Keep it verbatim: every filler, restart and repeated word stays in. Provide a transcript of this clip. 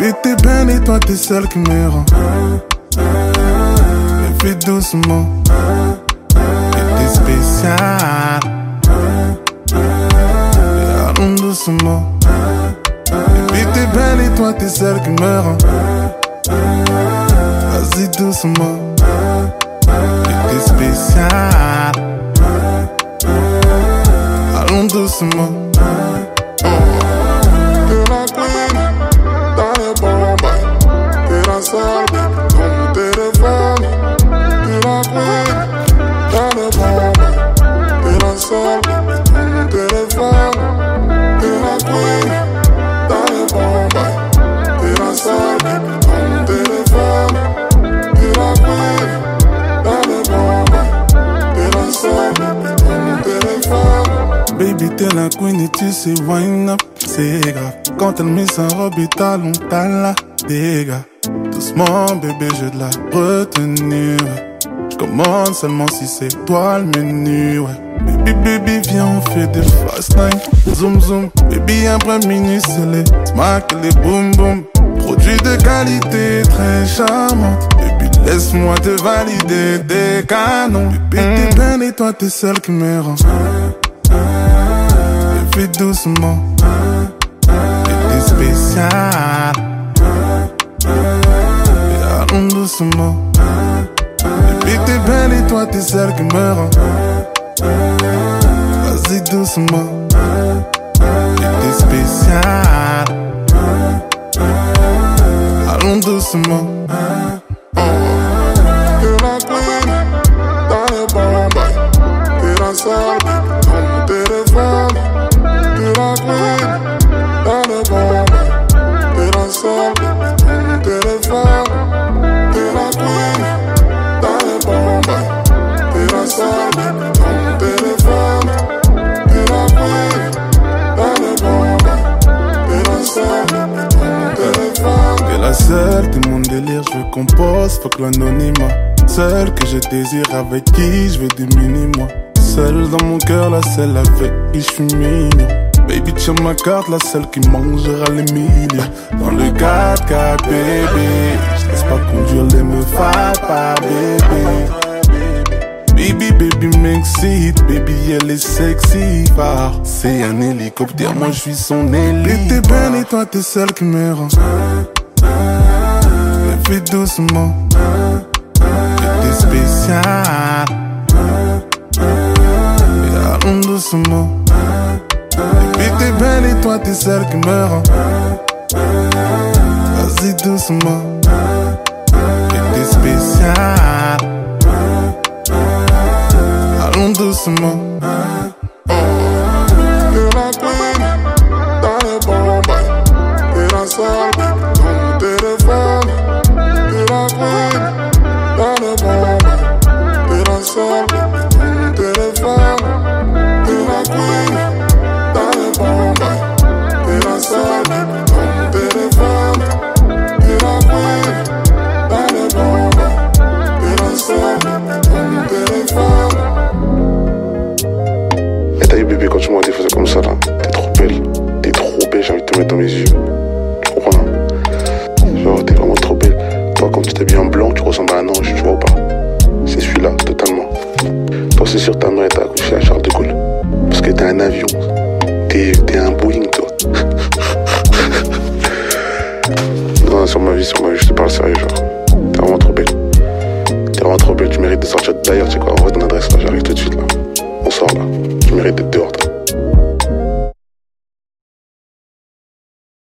Baby t'es belle et toi t'es celle qui me rend. Mais fais doucement. Et t'es spécial. Et allons doucement. Baby t'es belle et toi t'es celle qui me rend. Vas-y doucement. Et t'es spécial. Allons doucement. T'es la queen, dans les bombes. T'es la seule, comme téléphone. T'es la queen, dans les bombes. T'es la seule, comme téléphone. T'es la queen, dans les bombes. T'es la seule, comme téléphone. T'es la queen, dans les bombes. T'es la seule, comme téléphone. Baby t'es la queen et tu sais wind up, c'est grave. Quand elle met sa robe et talons, t'as la dégâts. Doucement bébé j'ai de la retenue, ouais. J'commande seulement si c'est toi le menu, ouais. Baby baby viens on fait des fast time. Zoom zoom, baby après minuit c'est les smack et les boom boom. Produits de qualité très charmante. Baby laisse-moi te valider des canons. Baby t'es belle et toi t'es celle qui me rend. Fais doucement. Et t'es spécial. Et allons doucement. Baby t'es belle et toi t'es celle qui me rend. Vas-y doucement. Et t'es spécial. Allons doucement. T'es la queen, dans les bombes. T'es la seule, comme téléphone. T'es la queen, dans les bombes. T'es la seule, comme téléphone. T'es la queen, dans les bombes. T'es la seule, comme téléphone. T'es la queen, dans les bombes. T'es la seule, comme téléphone. T'es la seule, t'es mon délire, je veux qu'on pose, fuck l'anonymat. Seule que je désire, avec qui je veux des mini-moi. Seule dans mon cœur, la seule avec qui je suis mignon. Baby, tiens ma carte, la seule qui mangera les millions. Dans le quatre quatre, bébé, je laisse pas conduire les meufs à pas, bébé. Baby, baby m'excite, baby, elle est sexy. Bah, c'est un hélicoptère, moi je suis son hélice. Baby, t'es belle et toi t'es celle qui me rend. Mais fais doucement. Et t'es spécial. Et allons doucement. Baby t'es belle et toi t'es celle qui me rend. Vas-y doucement. Et t'es spécial. Allons doucement. T'es la queen, dans les bombes. T'es la seule, comme téléphone. T'es la queen, dans les bombes. T'es la seule, comme téléphone. T'es la queen, dans les bombes. T'es la seule, comme téléphone. T'es la queen, dans les bombes. T'es la seule, comme téléphone. Et t'as vu bébé quand tu m'as dit faisais comme ça là. T'es trop belle. T'es trop belle, j'ai envie de te mettre dans mes yeux. Tu comprends là? Genre t'es vraiment trop belle. Toi quand tu t'habilles en blanc, tu ressembles à un ange, tu vois ou pas? C'est celui-là, totalement. Toi c'est sûr ta mère t'a accouché à Charles de Gaulle. Parce que t'es un avion. T'es, t'es un Boeing toi. Non, sur ma vie, sur ma vie, je te parle sérieux genre. T'es vraiment trop belle. T'es vraiment trop belle, tu mérites de sortir. D'ailleurs tu sais quoi, envoie ton adresse là, j'arrive tout de suite là. On sort là. Tu mérites d'être dehors.